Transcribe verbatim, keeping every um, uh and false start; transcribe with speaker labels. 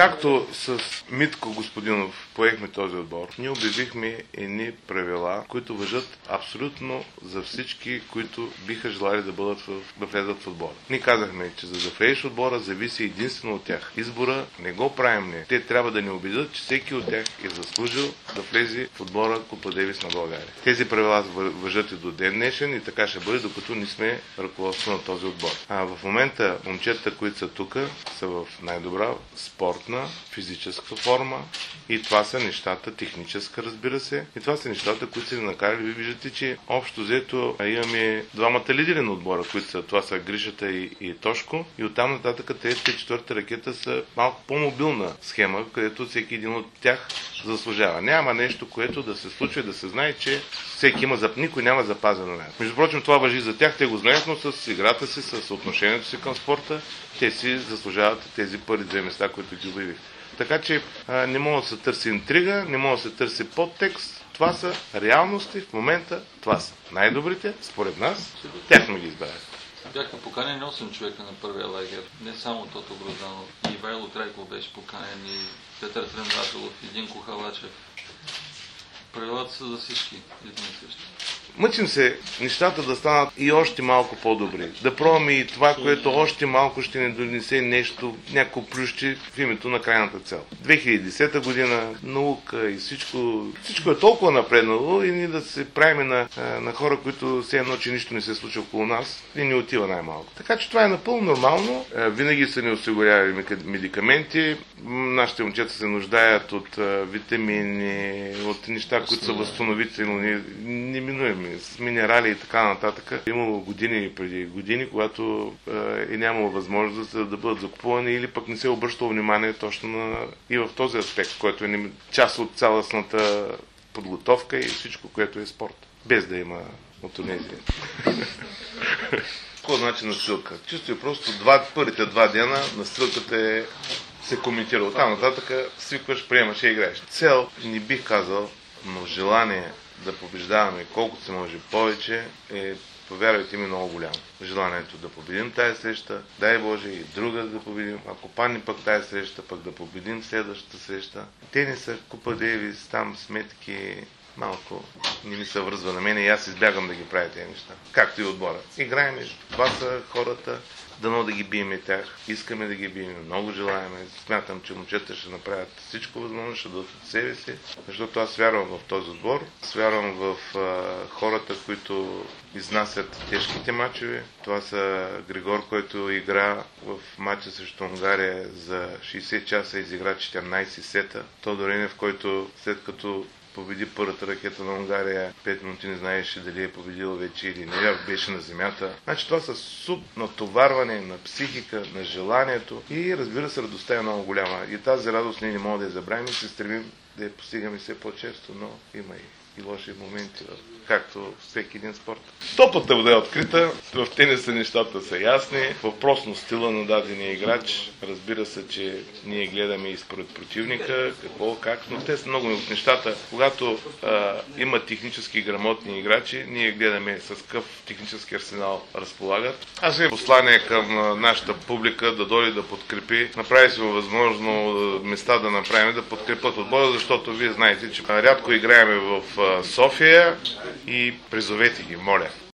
Speaker 1: Откакто с Митко Господинов поехме този отбор, ние обявихме едни правила, които важат абсолютно за всички, които биха желали да бъдат в, да влезат в отбора. Ние казахме, че за да влезеш в отбора зависи единствено от тях. Избора не го правим ние. Те трябва да ни убедят, че всеки от тях е заслужил да влезе в отбора Купа Дейвис на България. Тези правила важат и до ден днешен и така ще бъде, докато не сме ръководство на този отбор. А в момента момчетата, които са тук, са в най-добра спортна, физическа форма и това са нещата, техническа, разбира се, и това са нещата, които са ни накарали. Ви виждате, че общо взето имаме двамата лидери на отбора, които са, това са Гришата и, и Тошко, и оттам нататък третата и четвърта ракета са малко по-мобилна схема, където всеки един от тях заслужава. Няма нещо, което да се случва, да се знае, че всеки има, никой няма запазено място. Между прочим, това важи за тях, те го знаят, но с играта си, с отношението си към спорта, те си заслужават тези първи две места, които ги обявих. Така че а, не може да се търси интрига, не може да се търси подтекст. Това са реалности в момента, това са най-добрите, според нас, тях сме ги избрали.
Speaker 2: Бяха поканени осем човека на първия лагер, не само Тото Грозданов. И Ивайло Трайков беше поканен, и Петър Тренвателов, и Динко Халачев. Правилата са за всички, един и същи.
Speaker 1: Мъчим се нещата да станат и още малко по-добри. Да пробваме и това, което още малко ще ни донесе нещо, някакво плющи в името на крайната цел. две хиляди и десета година, наука и всичко, всичко е толкова напреднало и ние да се правим на, на хора, които все едно, че нищо не се случва около нас и ни отива най-малко. Така че това е напълно нормално. Винаги са ни осигурявали медикаменти. Нашите момчета се нуждаят от витамини, от неща, които са възстановителни, неминуеми, с минерали и така нататък. Имало години преди години, когато е нямало възможност да, да бъдат закупувани или пък не се обръщало внимание точно на, и в този аспект, който е част от цялостната подготовка и всичко, което е спорт. Без да има отонезия. Какво значи настилка? Чисто и просто два, първите два дена настилката е се коментира. Оттам нататък свикваш, приемаш и играеш. Цел не бих казал, но желание да побеждаваме колкото се може повече е, повярвайте ми, много голямо. Желанието да победим тая среща, дай Боже и друга да победим. Ако падне пък тая среща, пък да победим следващата среща. Тениса, Купа Дейвис, там сметки малко не ми се връзва на мен и аз избягам да ги правя тези неща. Както и отбора. Играем, това са хората, дано да ги биеме тях. Искаме да ги биеме, много желаеме. Смятам, че момчета ще направят всичко възможно, ще дадат от себе си, защото аз вярвам в този отбор. Аз вярвам в а, хората, които изнасят тежките мачове. Това са Григор, който игра в матча срещу Унгария за шейсет часа, изигра четиринайсет сета. Тодоренев, който след като победи първата ракета на Унгария, пет минути не знаеше дали е победил вече или не, беше на земята. Значи това са суб натоварване на психика, на желанието и разбира се, радостта е много голяма. И тази радост ние не можем да я забравим и се стремим да я постигаме все по-често, но има и, и лоши моменти, както всеки един спорт. Топлата вода е открита, в тениса нещата са ясни, въпросно стила на дадения играч. Разбира се, че ние гледаме и според противника, какво, как, но те са много от нещата. Когато а, има технически грамотни играчи, ние гледаме с какъв технически арсенал разполагат. Аз имам послание към нашата публика да дойде да подкрепи, направи се възможно места да направим, да подкрепят отбора, защото вие знаете, че рядко играеме в София и призовете ги, моля.